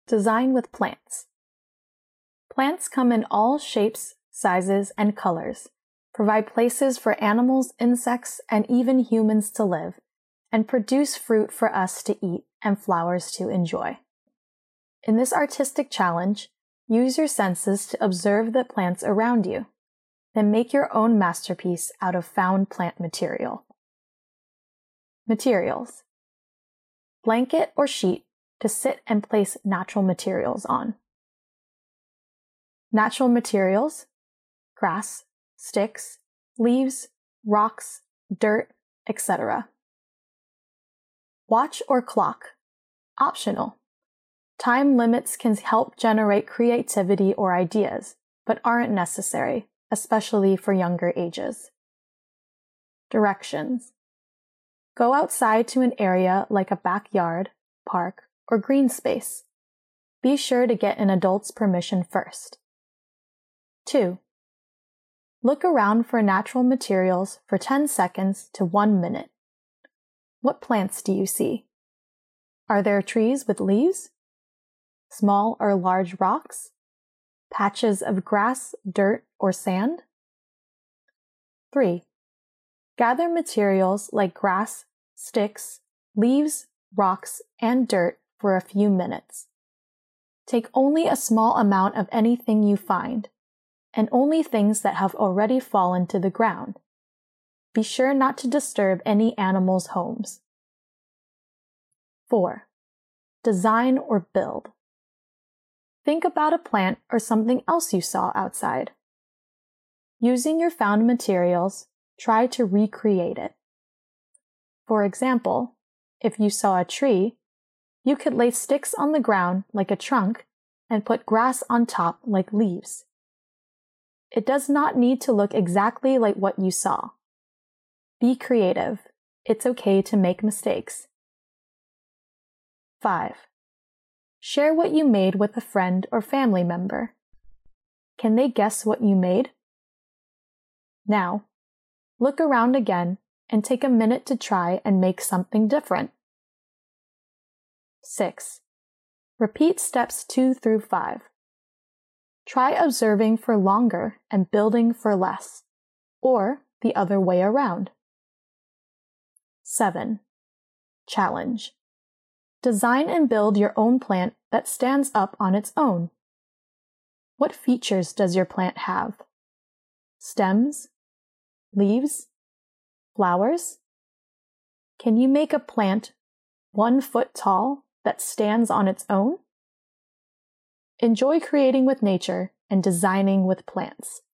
Design with plants. Plants come in all shapes, sizes, and colors, provide places for animals, insects, and even humans to live, and produce fruit for us to eat and flowers to enjoy. In this artistic challenge, use your senses to observe the plants around you, then make your own masterpiece out of found plant material. Materials. Blanket or sheet to sit and place natural materials on. Natural materials: grass, sticks, leaves, rocks, dirt, etc. Watch or clock. Optional. Time limits can help generate creativity or ideas, but aren't necessary, especially for younger ages. Directions. Go outside to an area like a backyard, park, or green space. Be sure to get an adult's permission first. 2. Look around for natural materials for 10 seconds to 1 minute. What plants do you see? Are there trees with leaves? Small or large rocks? Patches of grass, dirt, or sand? 3. Gather materials like grass, sticks, leaves, rocks, and dirt for a few minutes. Take only a small amount of anything you find, and only things that have already fallen to the ground. Be sure not to disturb any animals' homes. 4. Design or build. Think about a plant or something else you saw outside. Using your found materials, try to recreate it. For example, if you saw a tree, you could lay sticks on the ground like a trunk and put grass on top like leaves. It does not need to look exactly like what you saw. Be creative. It's okay to make mistakes. 5. Share what you made with a friend or family member. Can they guess what you made? Now, look around again and take a minute to try and make something different. 6. Repeat steps 2 through 5. Try observing for longer and building for less, or the other way around. 7. Challenge. Design and build your own plant that stands up on its own. What features does your plant have? Stems? Leaves? Flowers? Can you make a plant 1 foot tall that stands on its own? Enjoy creating with nature and designing with plants.